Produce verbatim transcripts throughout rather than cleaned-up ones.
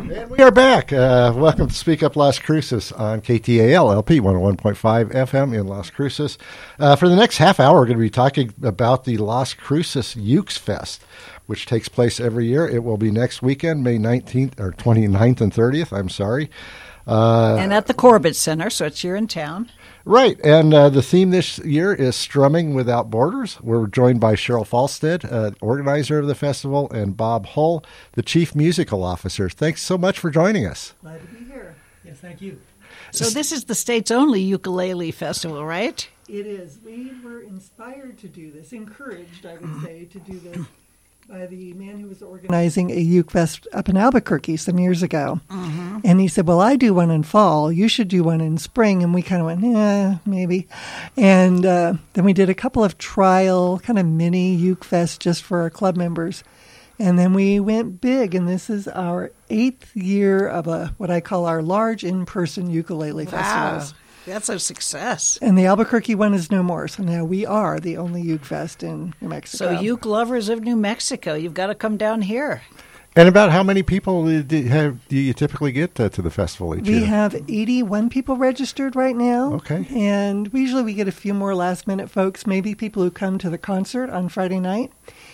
And we are back. Uh, welcome to Speak Up Las Cruces on K T A L L P one oh one point five F M in Las Cruces. Uh, for the next half hour, we're going to be talking about the Las Cruces Ukes Fest, which takes place every year. It will be next weekend, May nineteenth or twenty-ninth and thirtieth. I'm sorry. Uh, and at the Corbett Center, so it's here in town. Right, and uh, the theme this year is Strumming Without Borders. We're joined by Cheryl Falstead, uh, organizer of the festival, and Bob Hull, the chief musical officer. Thanks so much for joining us. Glad to be here. Yes, thank you. So this is the state's only ukulele festival, right? It is. We were inspired to do this, encouraged, I would say, to do this by the man who was organizing a Uke Fest up in Albuquerque some years ago. Mm-hmm. And he said, well, I do one in fall. You should do one in spring. And we kind of went, yeah, maybe. And uh, then we did a couple of trial kind of mini Uke Fest just for our club members. And then we went big, and this is our eighth year of a what I call our large in-person ukulele wow. festivals. That's a success. And the Albuquerque one is no more. So now we are the only Uke Fest in New Mexico. So uke lovers of New Mexico, you've got to come down here. And about how many people do you, have, do you typically get uh, to the festival each we year? We have eighty-one people registered right now. Okay. And usually we get a few more last-minute folks, maybe people who come to the concert on Friday night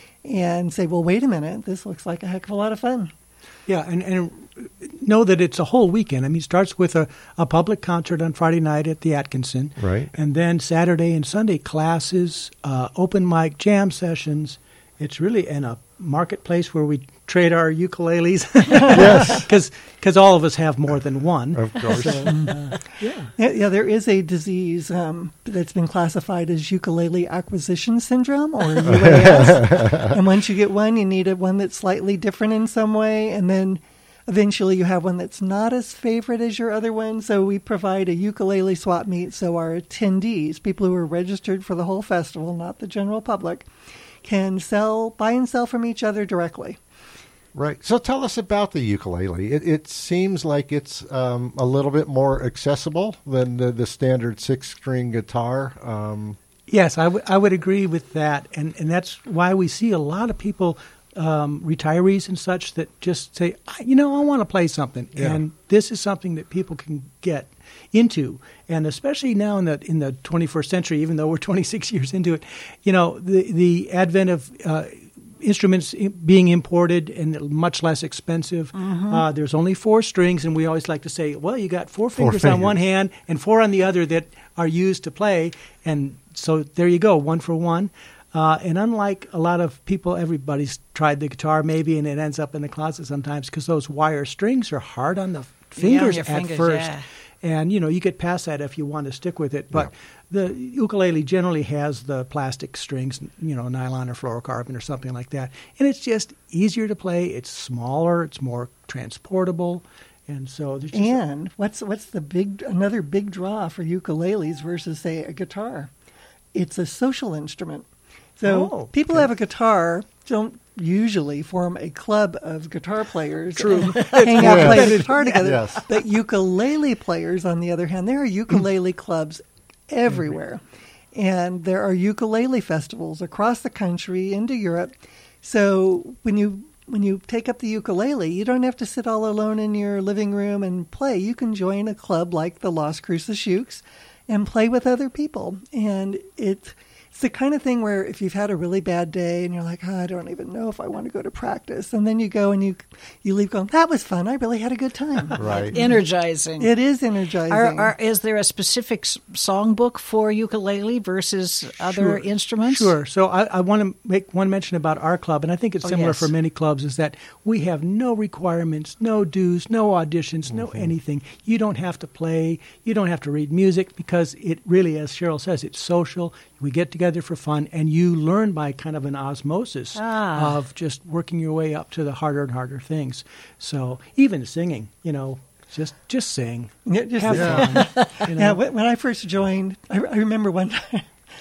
and say, well, wait a minute, this looks like a heck of a lot of fun. Yeah, and, and know that it's a whole weekend. I mean, it starts with a, a public concert on Friday night at the Atkinson. Right. And then Saturday and Sunday classes, uh, open mic, jam sessions. It's really in a marketplace where we trade our ukuleles. Yes. Because all of us have more than one. Of course. So, uh, yeah. yeah. Yeah, there is a disease um, that's been classified as ukulele acquisition syndrome, or U A S. And once you get one, you need a one that's slightly different in some way, and then eventually you have one that's not as favorite as your other one. So we provide a ukulele swap meet so our attendees, people who are registered for the whole festival, not the general public, can sell, buy and sell from each other directly. Right. So tell us about the ukulele. It, it seems like it's um, a little bit more accessible than the, the standard six-string guitar. Um, yes, I, w- I would agree with that. And, and that's why we see a lot of people, um, retirees and such, that just say, you know, I want to play something. Yeah. And this is something that people can get into. And especially now in the in the twenty-first century, even though we're twenty-six years into it, you know, the, the advent of uh, instruments being imported and much less expensive. Mm-hmm. Uh, there's only four strings, and we always like to say, well, you got four, four fingers, fingers on one hand and four on the other that are used to play. And so there you go, one for one. Uh, and unlike a lot of people, everybody's tried the guitar maybe, and it ends up in the closet sometimes because those wire strings are hard on the fingers yeah, at fingers, first. Yeah. And, you know, you get past that if you want to stick with it. But yeah. the ukulele generally has the plastic strings, you know, nylon or fluorocarbon or something like that. And it's just easier to play. It's smaller. It's more transportable. And so there's just And what's what's the big another big draw for ukuleles versus, say, a guitar? It's a social instrument. So oh, people okay. who have a guitar don't usually form a club of guitar players True. and hang out and play the guitar together. Yes. But ukulele players, on the other hand, there are ukulele clubs everywhere. And there are ukulele festivals across the country, into Europe. So when you when you take up the ukulele, you don't have to sit all alone in your living room and play. You can join a club like the Las Cruces Ukes and play with other people. And it It's the kind of thing where if you've had a really bad day and you're like, oh, I don't even know if I want to go to practice. And then you go and you you leave going, that was fun. I really had a good time. right. Energizing. It is energizing. Are, are, is there a specific s- songbook for ukulele versus other Sure. instruments? Sure. So I, I want to make one mention about our club, and I think it's Oh, similar yes. for many clubs, is that we have no requirements, no dues, no auditions, no Mm-hmm. anything. You don't have to play. You don't have to read music because it really, as Cheryl says, it's social. We get together for fun, and you learn by kind of an osmosis Ah. of just working your way up to the harder and harder things. So even singing, you know, just just sing. Yeah, just- have Yeah. fun. You know? Yeah, when when I first joined, I, I remember one time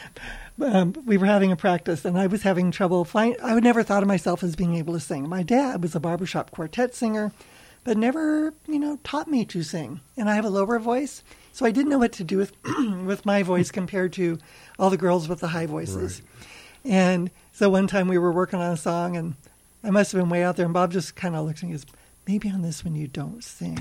um, we were having a practice, and I was having trouble. Find, I would never thought of myself as being able to sing. My dad was a barbershop quartet singer, but never, you know, taught me to sing. And I have a lower voice, so I didn't know what to do with with my voice compared to all the girls with the high voices. Right. And so one time we were working on a song, and I must have been way out there, and Bob just kind of looked at me and goes, maybe on this one you don't sing.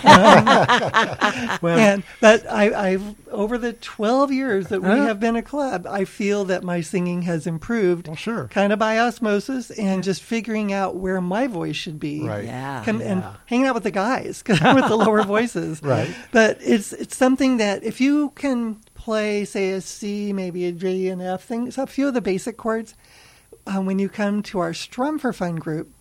Well, And but I, I've over the twelve years that we Huh? have been a club, I feel that my singing has improved, Well, sure. kind of by osmosis, and just figuring out where my voice should be. Right. Yeah. Come, And Yeah. hanging out with the guys with the lower voices. Right. But it's it's something that if you can play, say, a C, maybe a G, an F, things, a few of the basic chords, uh, when you come to our Strum for Fun group,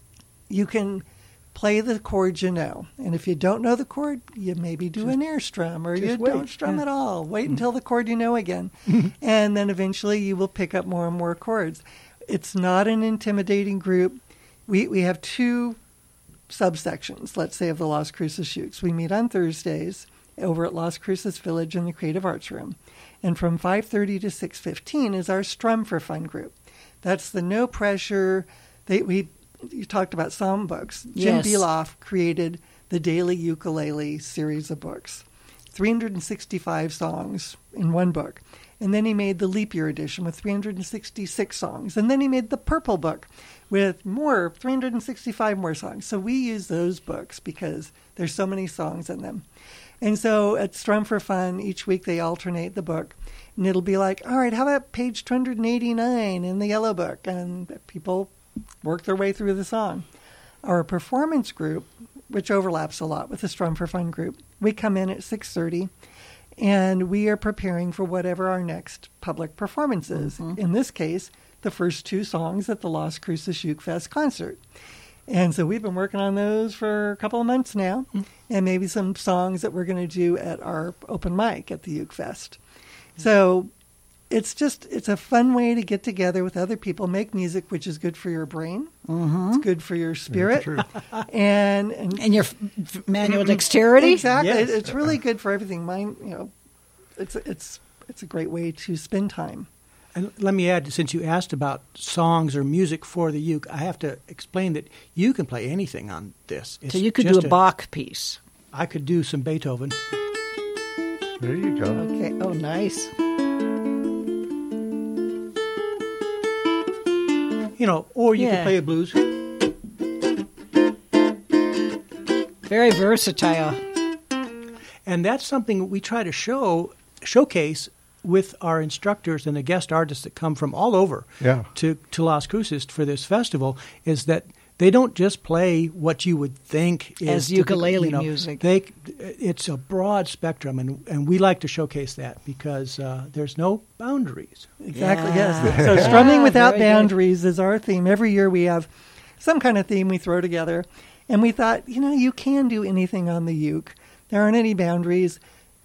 you can play the chords you know. And if you don't know the chord, you maybe do an air strum, or you just wait. don't strum Yeah. at all. Wait until the chord you know again. And then eventually you will pick up more and more chords. It's not an intimidating group. We, we have two subsections, let's say, of the Las Cruces Shooks. We meet on Thursdays over at Las Cruces Village in the Creative Arts Room. And from five thirty to six fifteen is our Strum for Fun group. That's the no pressure. They, we You talked about song books. Jim Yes. Beloff created the Daily Ukulele series of books, three hundred sixty-five songs in one book. And then he made the Leap Year edition with three hundred sixty-six songs. And then he made the Purple Book with more, three hundred sixty-five more songs. So we use those books because there's so many songs in them. And so at Strum for Fun, each week they alternate the book. And it'll be like, all right, how about page two hundred eighty-nine in the yellow book? And people work their way through the song. Our performance group, which overlaps a lot with the Strum for Fun group, we come in at six thirty, and we are preparing for whatever our next public performance is. In this case, the first two songs at the Las Cruces Uke Fest concert. And so we've been working on those for a couple of months now, and maybe some songs that we're going to do at our open mic at the Uke Fest. So it's just, it's a fun way to get together with other people, make music, which is good for your brain. Mm-hmm. It's good for your spirit. True. And, and And your f- f- manual dexterity? exactly. Yes. It- It's really good for everything. Mine, you know, it's, it's, it's a great way to spend time. And let me add, since you asked about songs or music for the uke, I have to explain that you can play anything on this. It's So you could do just a Bach piece. I could do some Beethoven. There you go. Okay. Oh, nice. You know, or you Yeah. could play a blues. Very versatile. And that's something we try to show showcase with our instructors and the guest artists that come from all over Yeah. to, to Las Cruces for this festival, is that they don't just play what you would think is As typical, ukulele you know, music. They, it's a broad spectrum, and, and we like to showcase that because uh, there's no boundaries. Exactly, Yeah. yes. So strumming Yeah, without very good. boundaries is our theme. Every year we have some kind of theme we throw together. And we thought, you know, you can do anything on the uke. There aren't any boundaries.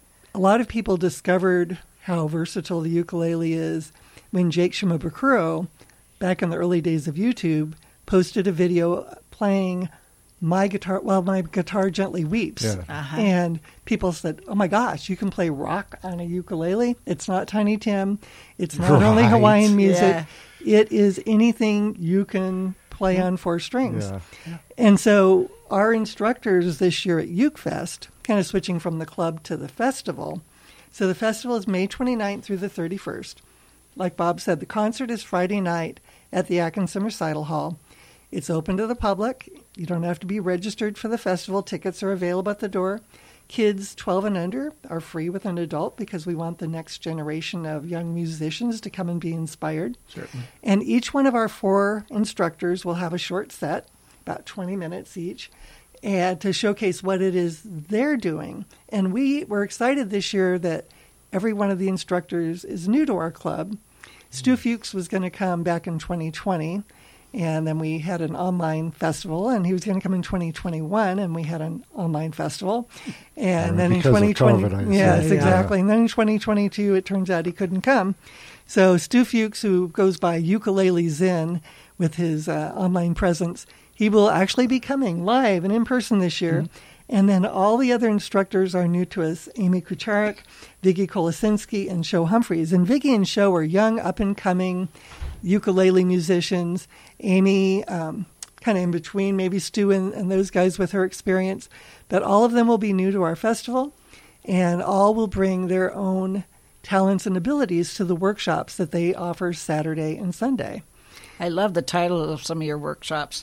A lot of people discovered how versatile the ukulele is when Jake Shimabukuro, back in the early days of YouTube, posted a video playing My Guitar, While My Guitar Gently Weeps. Yeah. Uh-huh. And people said, oh my gosh, you can play rock on a ukulele? It's not Tiny Tim. It's not only Right. Hawaiian music. Yeah. It is anything you can play on four strings. Yeah. And so our instructors this year at Uke Fest, kind of switching from the club to the festival. So the festival is May twenty-ninth through the thirty-first. Like Bob said, the concert is Friday night at the Atkinson Recital Hall. It's open to the public. You don't have to be registered for the festival. Tickets are available at the door. Kids twelve and under are free with an adult because we want the next generation of young musicians to come and be inspired. Certainly. And each one of our four instructors will have a short set, about twenty minutes each, and to showcase what it is they're doing. And we were excited this year that every one of the instructors is new to our club. Stu Fuchs was going to come back in twenty twenty, and then we had an online festival, and he was going to come in twenty twenty-one, and we had an online festival. And Uh, then in because of twenty twenty, COVID, I yes, see. exactly. And then in twenty twenty-two, it turns out he couldn't come. So Stu Fuchs, who goes by Ukulele Zen with his uh, online presence, he will actually be coming live and in person this year. Mm-hmm. And then all the other instructors are new to us, Amy Kucharik, Vicky Kolosinski, and Sho Humphreys. And Vicky and Sho are young, up-and-coming ukulele musicians. Amy, um, kind of in between, maybe Stu and, and those guys with her experience. But all of them will be new to our festival, and all will bring their own talents and abilities to the workshops that they offer Saturday and Sunday. I love the title of some of your workshops.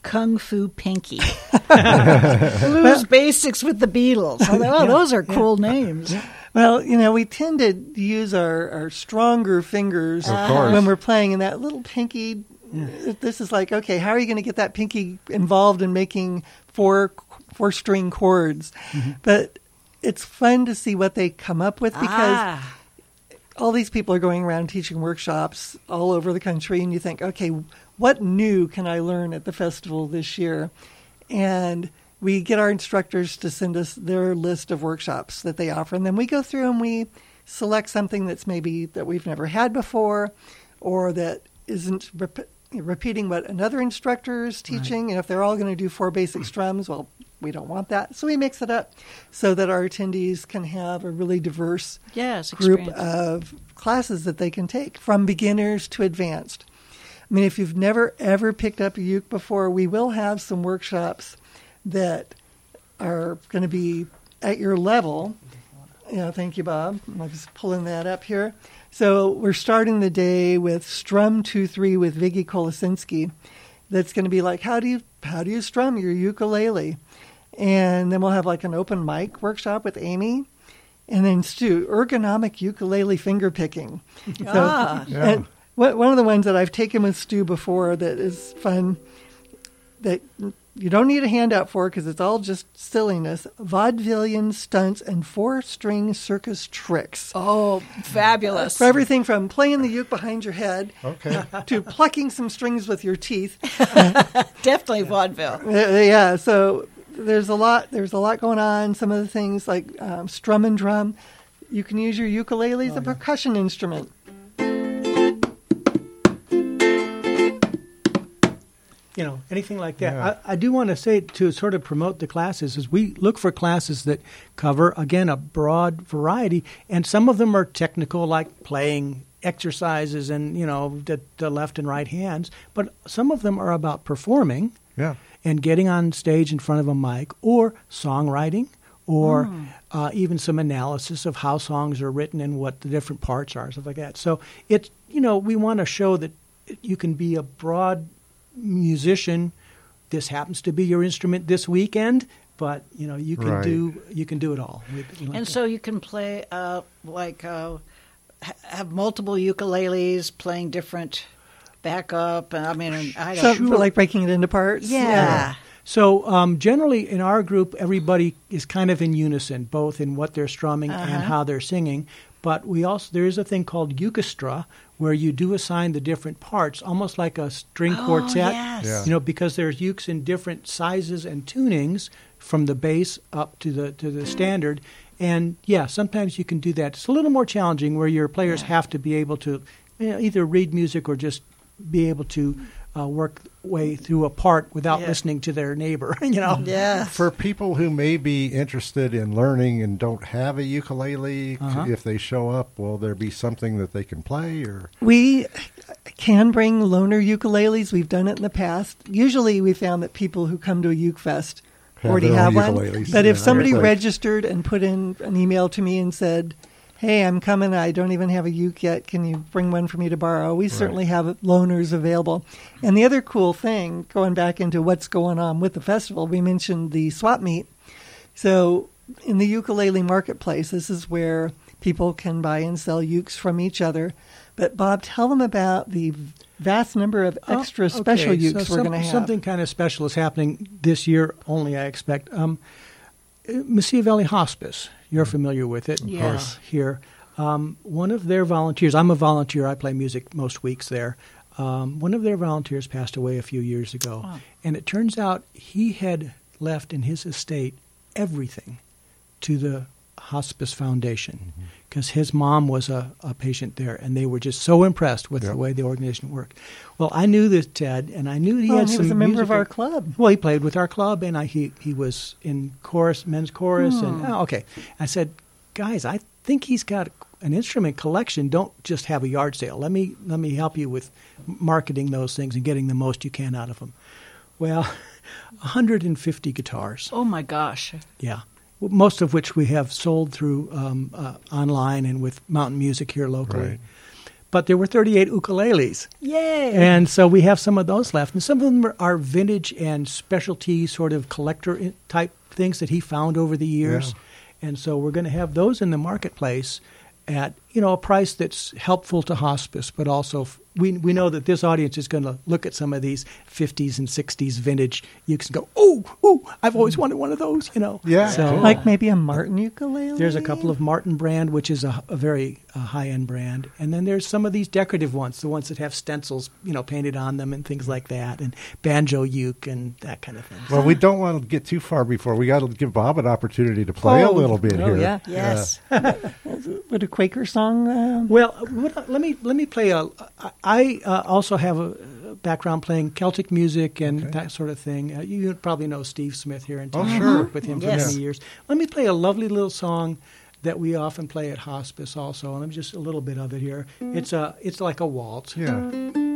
Kung Fu Pinky. Blues Basics with the Beatles. Oh, Yeah, those are yeah. cool names. Well, you know, we tend to use our, our stronger fingers Of course. when we're playing, and that little pinky, this is like, okay, how are you going to get that pinky involved in making four four string chords? But it's fun to see what they come up with because Ah. all these people are going around teaching workshops all over the country, and you think, okay, what new can I learn at the festival this year? And we get our instructors to send us their list of workshops that they offer, and then we go through and we select something that's maybe that we've never had before, or that isn't rep- repeating what another instructor is teaching. And if they're all going to do four basic strums, well, we don't want that. So we mix it up so that our attendees can have a really diverse Yes, group experience. of classes that they can take, from beginners to advanced. I mean, if you've never, ever picked up a uke before, we will have some workshops that are going to be at your level. Yeah, thank you, Bob. I'm just pulling that up here. So we're starting the day with Strum two three with Viggy Kolosinski. That's going to be like, how do you how do you strum your ukulele? And then we'll have like an open mic workshop with Amy. And then Stu, ergonomic ukulele finger picking. So, Ah. Yeah. and one one of the ones that I've taken with Stu before that is fun, that you don't need a handout for because it's all just silliness, vaudevillian stunts and four-string circus tricks. Oh, fabulous. For everything from playing the uke behind your head Okay. to plucking some strings with your teeth. Definitely vaudeville. Uh, yeah, so there's a lot. There's a lot going on. Some of the things like um, strum and drum. You can use your ukulele as a percussion instrument. You know, anything like that. Yeah. I, I do want to say, to sort of promote the classes, is we look for classes that cover, again, a broad variety, and some of them are technical, like playing exercises and, you know, the, the left and right hands, but some of them are about performing Yeah. and getting on stage in front of a mic, or songwriting, or uh, even some analysis of how songs are written and what the different parts are, stuff like that. So it's, you know, we want to show that you can be a broad musician. This happens to be your instrument this weekend, but you know you can Right. do you can do it all. We- we like And that. so you can play, uh, like, uh, ha- have multiple ukuleles playing different backup. And I mean, and I So, don't. like breaking it into parts. Yeah. So um, generally in our group, everybody is kind of in unison, both in what they're strumming and Uh-huh. how they're singing. But we also there is a thing called ukestra, where you do assign the different parts, almost like a string Oh, quartet. yes. Yeah. You know, because there's ukes in different sizes and tunings, from the bass up to the to the standard. And yeah, sometimes you can do that. It's a little more challenging, where your players have to be able to, you know, either read music or just be able to uh, work way through a part without Yeah. listening to their neighbor. You know. Yeah. For people who may be interested in learning and don't have a ukulele, Uh-huh. if they show up, will there be something that they can play? Or We can bring loaner ukuleles. We've done it in the past. Usually we found that people who come to a uke fest Have already their have own one. ukuleles. But if Yeah, somebody right. registered and put in an email to me and said, hey, I'm coming, I don't even have a uke yet, can you bring one for me to borrow? We certainly have loaners available. And the other cool thing, going back into what's going on with the festival, we mentioned the swap meet. So in the ukulele marketplace, this is where people can buy and sell ukes from each other. But Bob, tell them about the vast number of Oh, extra special okay. ukes So we're some- going to have. Something kind of special is happening this year only, I expect. Um, uh, Mesilla Valley Hospice, you're familiar with it. Yeah. course, here. Um, one of their volunteers, I'm a volunteer, I play music most weeks there. Um, one of their volunteers passed away a few years ago. Oh. And it turns out he had left in his estate everything to the Hospice Foundation, because his mom was a, a patient there, and they were just so impressed with Yep. the way the organization worked. Well, I knew this Ted, and I knew he Oh, had and he some was a member of musical- our club. Well, he played with our club, and I, he he was in chorus, men's chorus, and oh, okay. I said, guys, I think he's got an instrument collection. Don't just have a yard sale. Let me let me help you with marketing those things and getting the most you can out of them. Well, one hundred fifty guitars. Oh, my gosh. Yeah, most of which we have sold through um, uh, online and with Mountain Music here locally. Right. but there were thirty-eight ukuleles. Yay! And so we have some of those left. And some of them are, are vintage and specialty sort of collector i- type things that he found over the years. And so we're going to have those in the marketplace at, you know, a price that's helpful to hospice, but also f- we we know that this audience is going to look at some of these fifties and sixties vintage ukes and go, oh, oh, I've always wanted one of those, you know. Yeah. So Cool. Like maybe a Martin ukulele? there's a couple of Martin brand, which is a, a very uh, high-end brand. And then there's some of these decorative ones, the ones that have stencils, you know, painted on them and things like that, and banjo uke and that kind of thing. Well, we don't want to get too far before. We got to give Bob an opportunity to play a Oh, little bit oh, here. yeah. Yes. Would a Quaker song? Uh, Well, what- let me let me play a. I uh, also have a background playing Celtic music and Okay. that sort of thing. Uh, you probably know Steve Smith here in Oh, town. sure. I've worked with him for Yes. many years. Let me play a lovely little song that we often play at hospice. Also, and let me just a little bit of it here. It's a it's like a waltz. Yeah.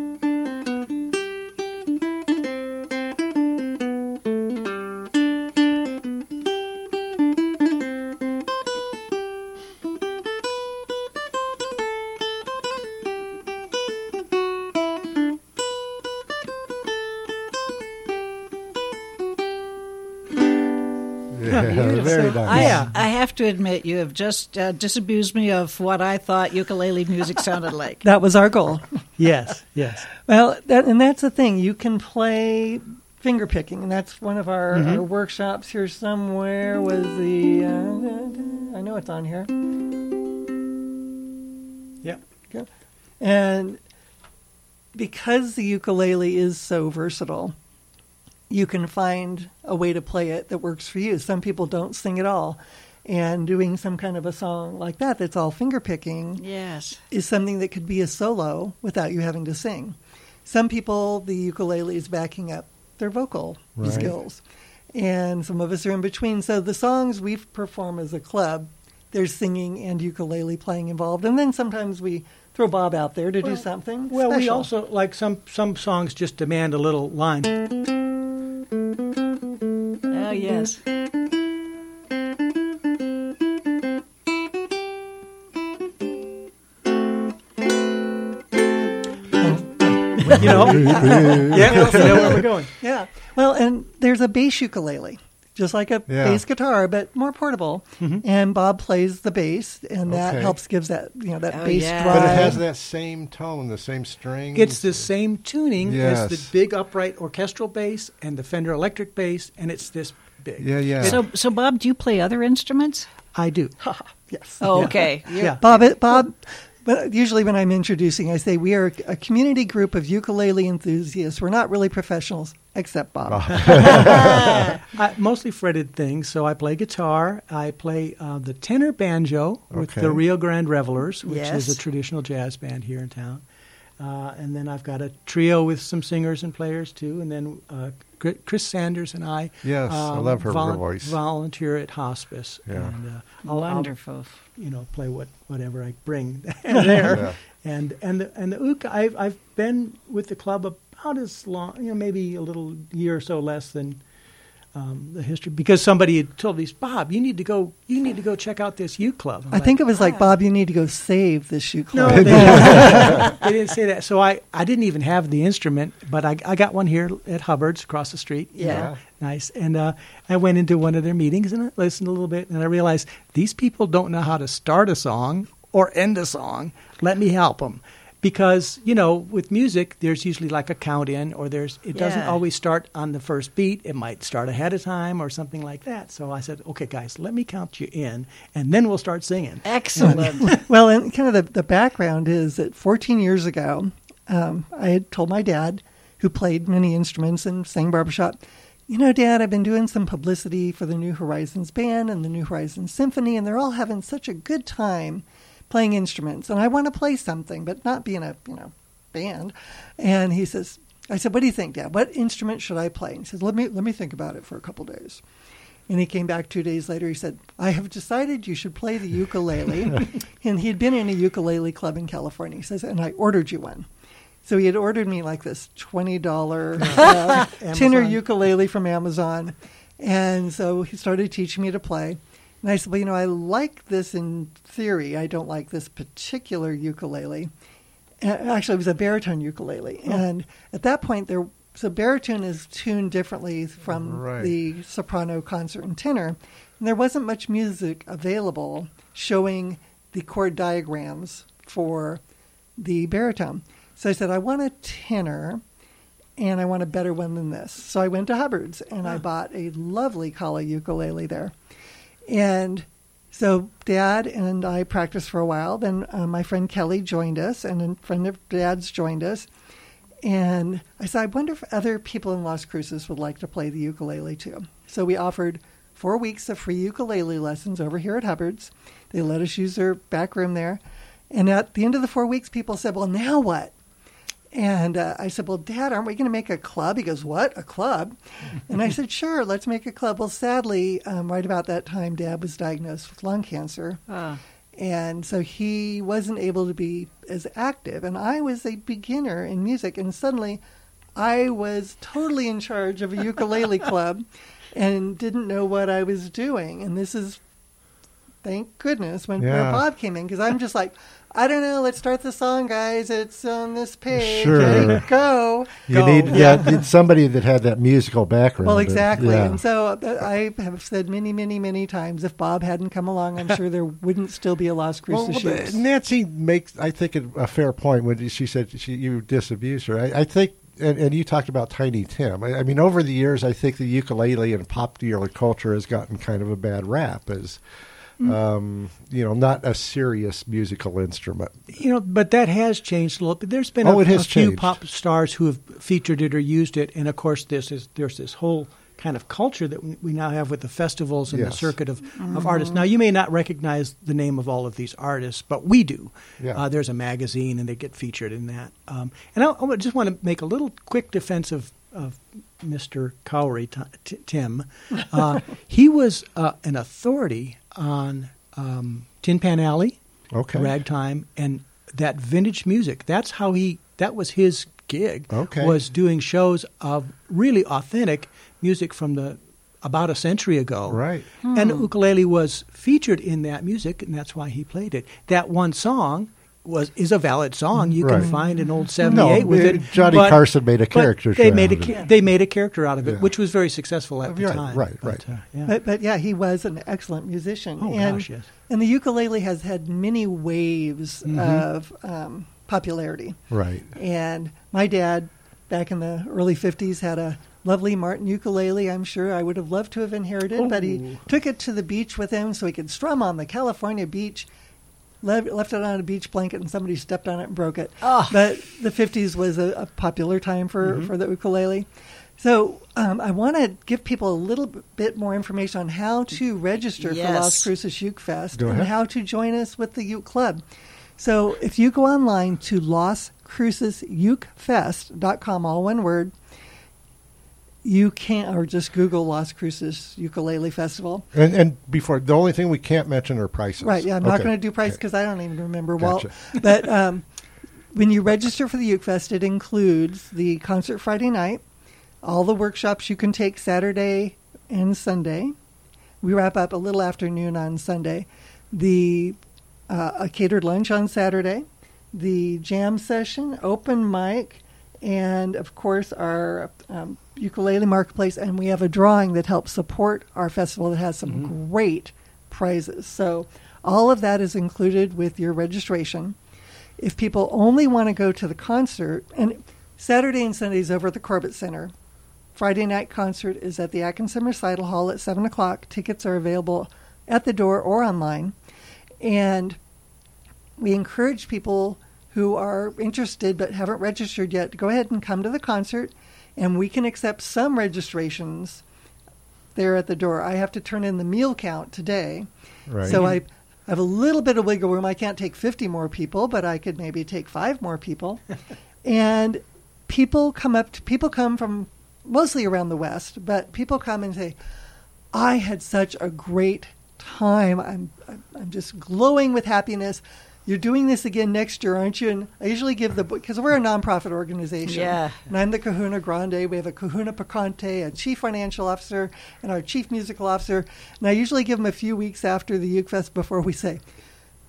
Yeah, very nice. I, Yeah. I have to admit, you have just uh, disabused me of what I thought ukulele music sounded like. that was our goal. Yes, yes. Well, that, and that's the thing. You can play finger picking, and that's one of our, Mhm. our workshops here somewhere. Was the uh, I know it's on here. Yep. Okay. And because the ukulele is so versatile, you can find a way to play it that works for you. Some people don't sing at all, and doing some kind of a song like that that's all finger picking Yes. is something that could be a solo without you having to sing. Some people, the ukulele is backing up their vocal Right. skills, and some of us are in between. So the songs we perform as a club, there's singing and ukulele playing involved, and then sometimes we throw Bob out there to do Well- something Well, we special. also like some some songs just demand a little line. Oh, yes. You know, yeah, you know where we're going. Yeah. Well, and there's a bass ukulele, just like a Yeah. bass guitar, but more portable. And Bob plays the bass, and that Okay. helps gives that you know that Oh, bass yeah. drive. But it has that same tone, the same string. It's the same tuning Yes. as the big upright orchestral bass and the Fender electric bass, and it's this big. Yeah, yeah. So, so Bob, do you play other instruments? I do. Yes. Oh, Yeah. okay. Yeah. Bob, it- Bob. But usually when I'm introducing, I say we are a community group of ukulele enthusiasts. We're not really professionals, except Bob. I, mostly fretted things, so I play guitar. I play uh, the tenor banjo with Okay. the Rio Grande Revelers, which Yes. is a traditional jazz band here in town. Uh, and then I've got a trio with some singers and players too. And then uh, Gr- Chris Sanders and I, Yes, I love her voice. volunteer at hospice. Yeah. And uh, I'll, I'll, Wonderful. you know, play what whatever I bring there. Yeah. And and the, and the ook, I've I've been with the club about as long, you know, maybe a little year or so less than um, the history, because somebody had told me, Bob, you need to go, you need to go check out this uke club. I'm I like, think it was like, Bob, you need to go save this no, ukulele. they didn't, they didn't say that. So I, I didn't even have the instrument, but I, I got one here at Hubbard's across the street. you Yeah. know, nice. And uh, I went into one of their meetings and I listened a little bit, and I realized these people don't know how to start a song or end a song. Let me help them. Because, you know, with music, there's usually like a count in, or there's it doesn't Yeah. always start on the first beat. It might start ahead of time or something like that. So I said, okay, guys, let me count you in, and then we'll start singing. Excellent. Well, and kind of the, the background is that fourteen years ago, um, I had told my dad, who played many instruments and sang barbershop, you know, Dad, I've been doing some publicity for the New Horizons Band and the New Horizons Symphony, and they're all having such a good time playing instruments. And I want to play something, but not be in a, you know, band. And he says, I said, what do you think, Dad? What instrument should I play? And he says, let me, let me think about it for a couple days. And he came back two days later. He said, I have decided you should play the ukulele. And he had been in a ukulele club in California. He says, and I ordered you one. So he had ordered me like this twenty dollars uh, tenor Amazon. ukulele from Amazon. And so he started teaching me to play. And I said, well, you know, I like this in theory. I don't like this particular ukulele. actually, it was a baritone ukulele. Oh. And at that point, there so baritone is tuned differently from right. the soprano, concert, and tenor. And there wasn't much music available showing the chord diagrams for the baritone. So I said, I want a tenor, and I want a better one than this. So I went to Hubbard's, and oh. I bought a lovely Kala ukulele there. And so Dad and I practiced for a while. Then uh, my friend Kelly joined us, and a friend of Dad's joined us. And I said, I wonder if other people in Las Cruces would like to play the ukulele too. So we offered four weeks of free ukulele lessons over here at Hubbard's. They let us use their back room there. And at the end of the four weeks, people said, well, now what? And uh, I said, well, Dad, aren't we going to make a club? He goes, what, a club? And I said, sure, let's make a club. Well, sadly, um, right about that time, Dad was diagnosed with lung cancer. Uh. And so he wasn't able to be as active. And I was a beginner in music. And suddenly I was totally in charge of a ukulele club and didn't know what I was doing. And this is, thank goodness, when yeah. Bob came in. Because I'm just like, I don't know, let's start the song, guys. It's on this page. Sure. Ready, go. You go. need yeah, need somebody that had that musical background. Well, exactly. Yeah. And so uh, I have said many, many, many times, if Bob hadn't come along, I'm sure there wouldn't still be a Las Cruces well, Youth. Nancy makes, I think, a fair point when she said she, you disabused her. I, I think, and, and you talked about Tiny Tim. I, I mean, over the years, I think the ukulele in popular culture has gotten kind of a bad rap as... Um, you know, not a serious musical instrument. You know, but that has changed a little bit. There's been oh, a, it has a few changed. pop stars who have featured it or used it, and of course, this is there's this whole kind of culture that we, we now have with the festivals and yes. the circuit of, mm-hmm. of artists. Now, you may not recognize the name of all of these artists, but we do. Yeah. Uh, there's a magazine, and they get featured in that. Um, and I, I just want to make a little quick defense of, of Mister Cowrie, t- t- Tim. Uh, he was uh, an authority on um, Tin Pan Alley, okay. ragtime, and that vintage music. That's how he, that was his gig, okay. was doing shows of really authentic music from the about a century ago. Right. Hmm. And the ukulele was featured in that music, and that's why he played it. That one song was is a valid song. You right. can find an old seventy-eight no, with it. Johnny but, Carson made a character. They made a out ca- they made a character out of it, yeah. which was very successful at the right, time. Right, but, right. Uh, yeah. But, but yeah, he was an excellent musician. Oh and, gosh, yes. And the ukulele has had many waves mm-hmm. of um, popularity. Right. And my dad, back in the early fifties, had a lovely Martin ukulele. I'm sure I would have loved to have inherited, Ooh. but he took it to the beach with him so he could strum on the California beach. Left, left it on a beach blanket, and somebody stepped on it and broke it. Oh. But the fifties was a, a popular time for, mm-hmm. for the ukulele. So um, I want to give people a little bit more information on how to register yes. for Las Cruces Uke Fest Go and ahead. how to join us with the Uke Club. So if you go online to las cruces uke fest dot com, all one word, you can, or just Google Las Cruces Ukulele Festival. And, and before, the only thing we can't mention are prices. Right, yeah, I'm okay. not going to do price because I don't even remember. Gotcha. Well, but um, when you register for the Uke Fest, it includes the concert Friday night, all the workshops you can take Saturday and Sunday. We wrap up a little afternoon on Sunday. The uh, a catered lunch on Saturday, the jam session, open mic, and of course our um, ukulele marketplace, and we have a drawing that helps support our festival that has some mm-hmm. great prizes. So all of that is included with your registration. If people only want to go to the concert, and Saturday and Sunday is over at the Corbett Center. Friday night concert is at the Atkinson Recital Hall at seven o'clock. Tickets are available at the door or online. And we encourage people who are interested but haven't registered yet to go ahead and come to the concert, and we can accept some registrations there at the door. I have to turn in the meal count today. Right. So I have a little bit of wiggle room. I can't take fifty more people, but I could maybe take five more people. And people come up to, people come from mostly around the West, but people come and say, I had such a great time. I'm I'm just glowing with happiness. You're doing this again next year, aren't you? And I usually give the book, because we're a nonprofit organization. Yeah. And I'm the Kahuna Grande. We have a Kahuna Picante, a chief financial officer, and our chief musical officer. And I usually give them a few weeks after the Uke Fest before we say,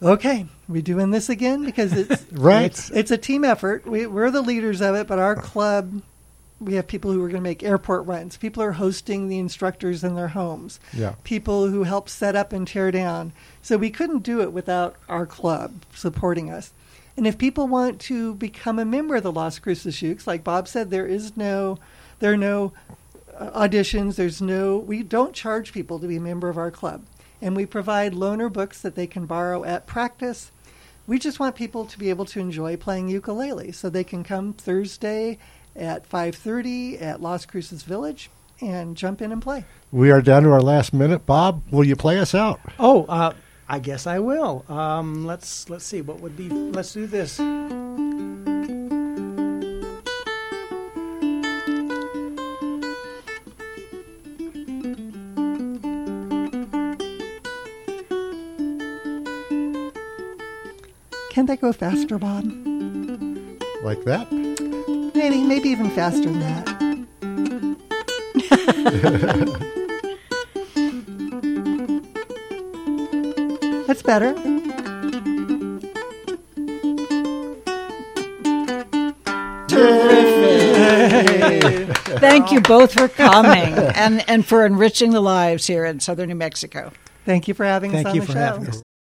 okay, we doing this again? Because it's Right. It's, it's a team effort. We, we're the leaders of it, but our club, we have people who are going to make airport runs. People are hosting the instructors in their homes. Yeah. People who help set up and tear down. So we couldn't do it without our club supporting us. And if people want to become a member of the Las Cruces Ukes, like Bob said, there is no, there are no uh, auditions. There's no, we don't charge people to be a member of our club. And we provide loaner books that they can borrow at practice. We just want people to be able to enjoy playing ukulele. So they can come Thursday at five thirty at Las Cruces Village and jump in and play. We are down to our last minute. Bob, will you play us out? Oh, uh, I guess I will. Um, let's let's see what would be. Let's do this. Can that go faster, Bob? Like that? Maybe, maybe even faster than that. That's better. Terrific. Thank you both for coming and, and for enriching the lives here in southern New Mexico. Thank you for having Thank us on you the for show. having us.